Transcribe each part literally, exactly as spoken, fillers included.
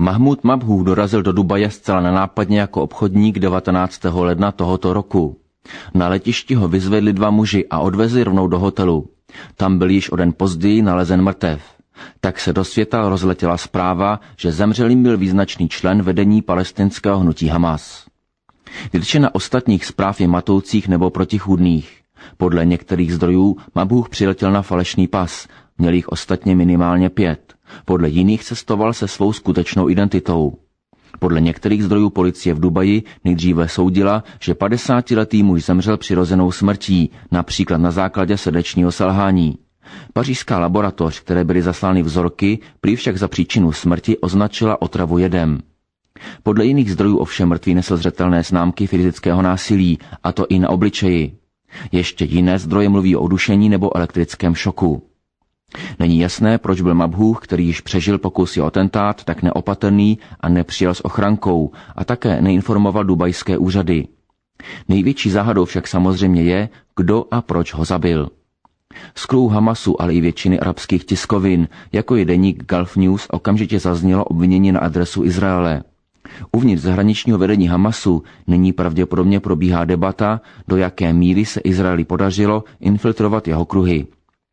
Mahmud Mabhúh dorazil do Dubaje zcela nenápadně jako obchodník devatenáctého ledna tohoto roku. Na letišti ho vyzvedli dva muži a odvezli rovnou do hotelu. Tam byl již o den později nalezen mrtev. Tak se do světa rozletěla zpráva, že zemřelým byl význačný člen vedení palestinského hnutí Hamas. Většina ostatních zpráv je matoucích nebo protichůdných. Podle některých zdrojů Mabhúh přiletěl na falešný pas, měl jich ostatně minimálně pět. Podle jiných cestoval se svou skutečnou identitou. Podle některých zdrojů policie v Dubaji nejdříve soudila, že padesátiletý muž zemřel přirozenou smrtí, například na základě srdečního selhání. Pařížská laboratoř, které byly zaslány vzorky, prý však za příčinu smrti označila otravu jedem. Podle jiných zdrojů ovšem mrtvý nesl zřetelné známky fyzického násilí, a to i na obličeji. Ještě jiné zdroje mluví o udušení nebo elektrickém šoku. Není jasné, proč byl Mabhúh, který již přežil pokusy o atentát, tak neopatrný a nepřijel s ochrankou a také neinformoval dubajské úřady. Největší záhadou však samozřejmě je, kdo a proč ho zabil. Z kruhu Hamasu, ale i většiny arabských tiskovin, jako je deník Gulf News, okamžitě zaznělo obvinění na adresu Izraele. Uvnitř zahraničního vedení Hamasu nyní pravděpodobně probíhá debata, do jaké míry se Izraeli podařilo infiltrovat jeho kruhy.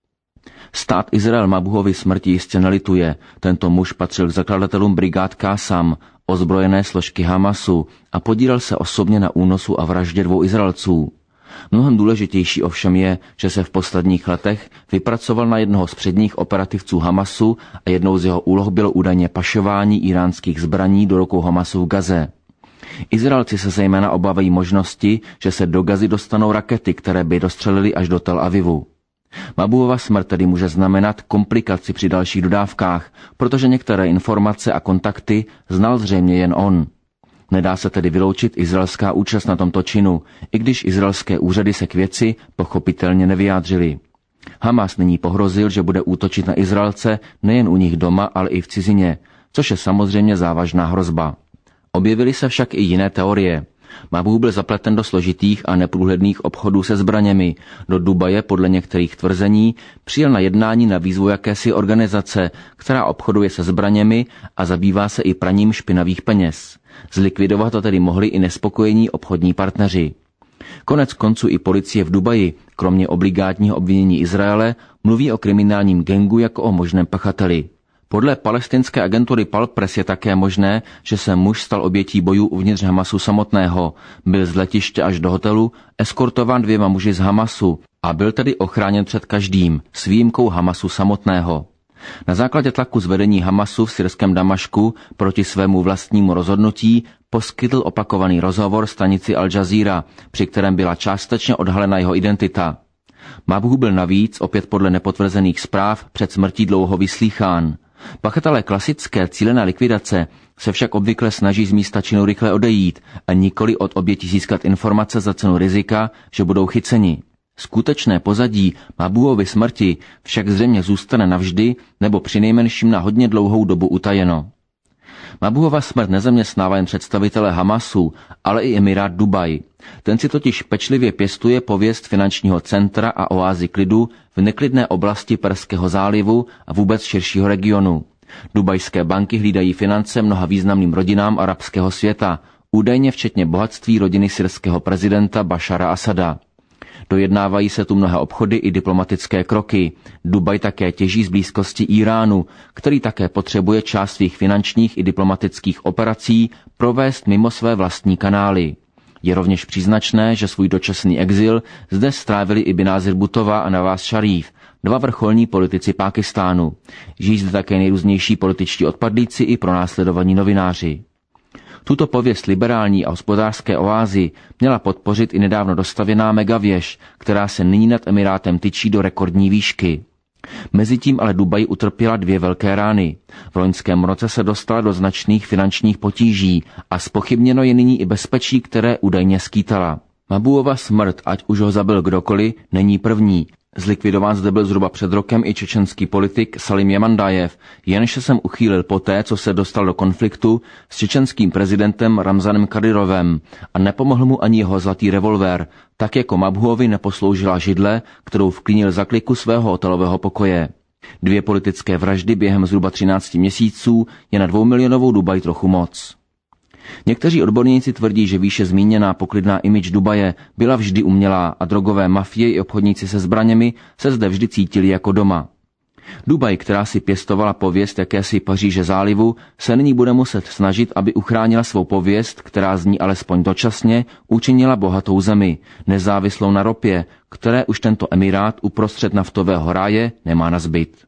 Stát Izrael Mabhúhovy smrti jistě nelituje. Tento muž patřil k zakladatelům brigád Kássam, ozbrojené složky Hamasu, a podílel se osobně na únosu a vraždě dvou Izraelců. Mnohem důležitější ovšem je, že se v posledních letech vypracoval na jednoho z předních operativců Hamasu a jednou z jeho úloh bylo údajně pašování iránských zbraní do rukou Hamasu v Gaze. Izraelci se zejména obávají možnosti, že se do Gazy dostanou rakety, které by dostřelily až do Tel Avivu. Mabhúhova smrt tedy může znamenat komplikaci při dalších dodávkách, protože některé informace a kontakty znal zřejmě jen on. Nedá se tedy vyloučit izraelská účast na tomto činu, i když izraelské úřady se k věci pochopitelně nevyjádřily. Hamas nyní pohrozil, že bude útočit na Izraelce nejen u nich doma, ale i v cizině, což je samozřejmě závažná hrozba. Objevily se však i jiné teorie. Mabhúh byl zapleten do složitých a neprůhledných obchodů se zbraněmi. Do Dubaje podle některých tvrzení přijel na jednání na výzvu jakési organizace, která obchoduje se zbraněmi a zabývá se i praním špinavých peněz. Zlikvidovat to tedy mohli i nespokojení obchodní partneři. Konec konců i policie v Dubaji, kromě obligátního obvinění Izraele, mluví o kriminálním gangu jako o možném pachateli. Podle palestinské agentury Palpress je také možné, že se muž stal obětí bojů uvnitř Hamasu samotného, byl z letiště až do hotelu eskortován dvěma muži z Hamasu a byl tedy ochráněn před každým, s výjimkou Hamasu samotného. Na základě tlaku z vedení Hamasu v syrském Damašku proti svému vlastnímu rozhodnutí poskytl opakovaný rozhovor stanici Al Jazeera, při kterém byla částečně odhalena jeho identita. Mabhúh byl navíc, opět podle nepotvrzených zpráv, před smrtí dlouho vyslýchán. Pachatelé klasické cílené likvidace se však obvykle snaží z místa činu rychle odejít a nikoli od obětí získat informace za cenu rizika, že budou chyceni. Skutečné pozadí Mabhúhovy smrti však zřejmě zůstane navždy nebo přinejmenším na hodně dlouhou dobu utajeno. Mabhúhova smrt nezaměstnává jen představitele Hamasu, ale i emirát Dubaj. Ten si totiž pečlivě pěstuje pověst finančního centra a oázy klidu v neklidné oblasti Perského zálivu a vůbec širšího regionu. Dubajské banky hlídají finance mnoha významným rodinám arabského světa, údajně včetně bohatství rodiny syrského prezidenta Bašara Asada. Dojednávají se tu mnohé obchody i diplomatické kroky. Dubaj také těží z blízkosti Iránu, který také potřebuje část svých finančních i diplomatických operací provést mimo své vlastní kanály. Je rovněž příznačné, že svůj dočasný exil zde strávili i Benazir Bhuttová a Nawaz Sharif, dva vrcholní politici Pákistánu. Žijí zde také nejrůznější političtí odpadlíci i pronásledovaní novináři. Tuto pověst liberální a hospodářské oázy měla podpořit i nedávno dostavěná megavěž, která se nyní nad Emirátem tyčí do rekordní výšky. Mezitím ale Dubaj utrpěla dvě velké rány. V loňském roce se dostala do značných finančních potíží a zpochybněno je nyní i bezpečí, které údajně skýtala. Mabhúhova smrt, ať už ho zabil kdokoliv, není první. Zlikvidován zde byl zhruba před rokem i čečenský politik Salim Jamandajev, jenž se sem uchýlil poté, co se dostal do konfliktu s čečenským prezidentem Ramzanem Kadyrovem a nepomohl mu ani jeho zlatý revolver, tak jako Mabhúhovi neposloužila židle, kterou vklínil za kliku svého hotelového pokoje. Dvě politické vraždy během zhruba třinácti měsíců je na dvoumilionovou Dubaj trochu moc. Někteří odborníci tvrdí, že výše zmíněná poklidná image Dubaje byla vždy umělá a drogové mafie i obchodníci se zbraněmi se zde vždy cítili jako doma. Dubaj, která si pěstovala pověst jakési Paříže zálivu, se nyní bude muset snažit, aby uchránila svou pověst, která z ní alespoň dočasně učinila bohatou zemi, nezávislou na ropě, které už tento emirát uprostřed naftového ráje nemá nazbyt.